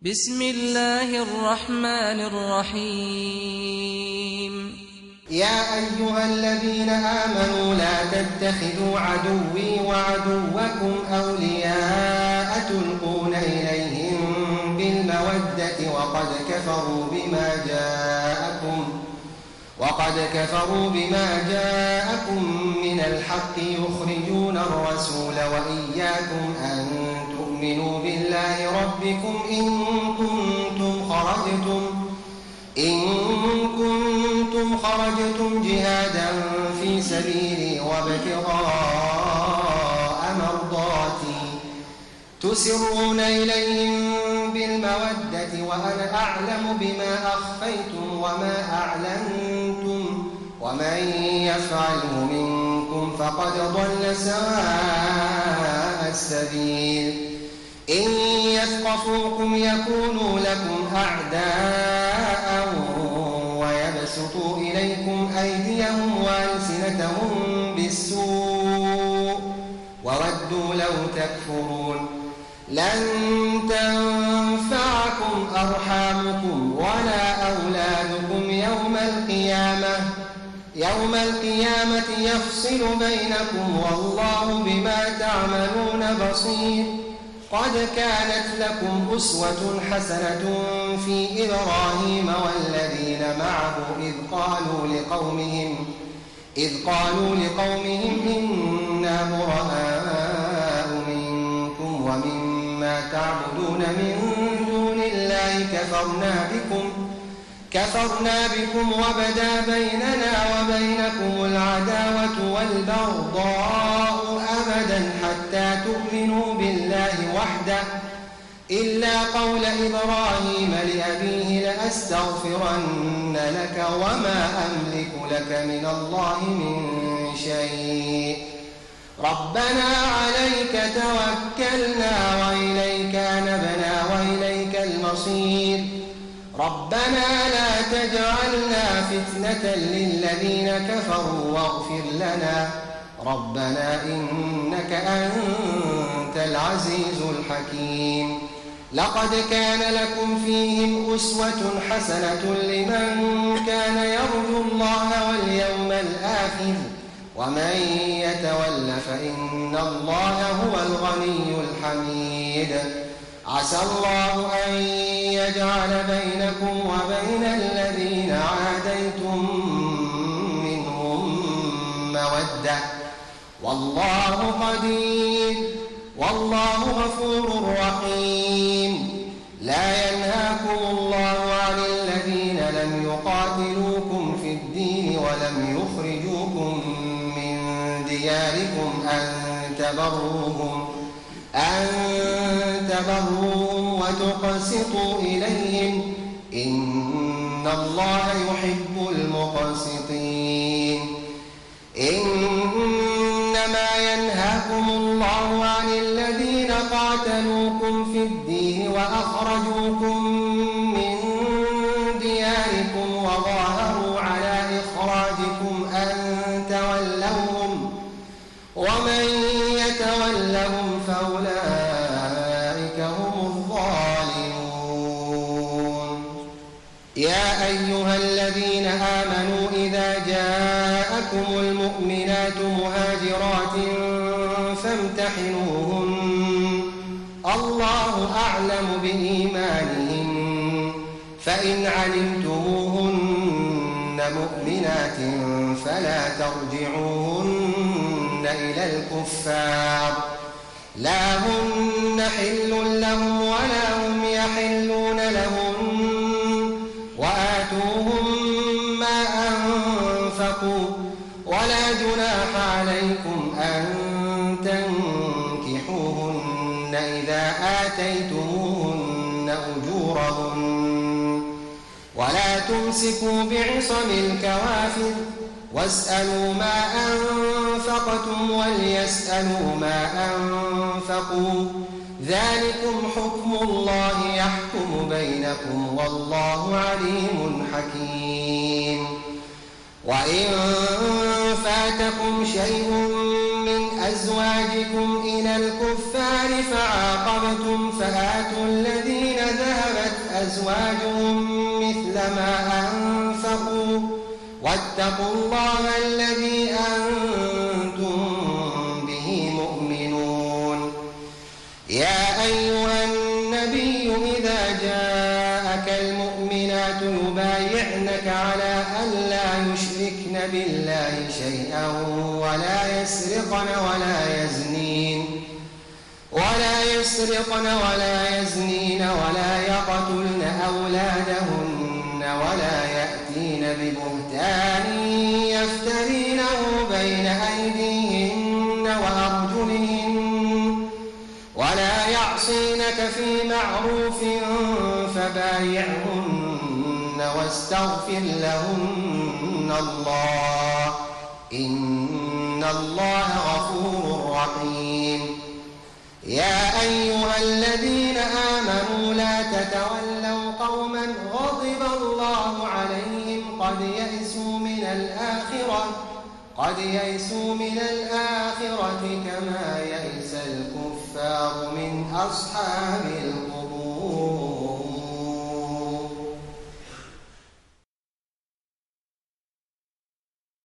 بسم الله الرحمن الرحيم. يا أيها الذين آمنوا لا تتخذوا عدوي وعدوكم أولياء تلقون إليهم بالمودة وقد كفروا بما جاءكم من الحق يخرجون الرسول وإياكم أن تؤمنوا بالله ربكم إن كنتم خرجتم جهادا في سبيلي وابتغاء مرضاتي تسرون إليهم بالمودة وأنا أعلم بما أخفيتم وما أعلنتم ومن يفعله منكم فقد ضل سواء السبيل إن يثقفوكم يكونوا لكم أعداء ويبسطوا إليكم أيديهم وألسنتهم بالسوء وودوا لو تكفرون لن تنفعكم أرحامكم ولا أولادكم يوم القيامة يفصل بينكم والله بما تعملون بصير. قد كانت لكم أسوة حسنة في إبراهيم والذين معه إذ قالوا لقومهم إنا براء منكم ومما تعبدون من دون الله كفرنا بكم وبدا بيننا وبينكم العداوة والبغضاء أبدا حتى تؤمنوا بالله وحده إلا قول إبراهيم لأبيه لأستغفرن لك وما أملك لك من الله من شيء ربنا عليك توكلنا وإليك أنبنا وإليك المصير ربنا لا تجعلنا فتنة للذين كفروا واغفر لنا ربنا إنك أنت العزيز الحكيم. لقد كان لكم فيهم أسوة حسنة لمن كان يرجو الله واليوم الآخر ومن يتول فإن الله هو الغني الحميد. عسى الله أن يجعل بينكم وبين الذين عاديتم منهم مودة والله قدير والله غفور رحيم. لا ينهاكم الله عن الذين لم يقاتلوكم في الدين ولم يخرجوكم من دياركم أن تبروهم وتقسطوا إليهم إن الله يحب المقسطين. إنما ينهاكم الله عن الذين قاتلوكم في الدين وأخرجوكم من دياركم وظاهروا على إخراجكم أن تولوهم ومن يتولهم فأولئك هم الظالمون. يا أيها الذين آمنوا إذا جاءكم المؤمنات مهاجرات فامتحنوهن الله أعلم بإيمانهن فإن علمتموهن مؤمنات فلا ترجعوهن إلى الكفار لا هن حل لهم ولا هم يحلون لهم وآتوهم ما أنفقوا ولا جناح عليكم أن تنكحوهن إذا آتيتموهن أجورهن ولا تمسكوا بعصم الكوافر واسألوا ما أنفقتم وليسألوا ما أنفقوا ذلكم حكم الله يحكم بينكم والله عليم حكيم. وإن فاتكم شيء من أزواجكم إلى الكفار فعاقبتم فآتوا الذين ذهب أزواجهم مثل ما أنفقوا واتقوا الله الذي أنتم به مؤمنون. يا أيها النبي إذا جاءك المؤمنات يبايعنك على أن لا يشركن بالله شيئا ولا يسرقن ولا يقتلن أولادهن ولا يأتين ببهتان يفترينه بين أيديهن وأرجلهن ولا يعصينك في معروف فبايعهن واستغفر لهن الله إن الله غفور رحيم. يا أيها الذين آمنوا لا تتولوا قوما غضب الله عليهم قد يئسوا من الآخرة كما يئس الكفار من أصحاب القبور.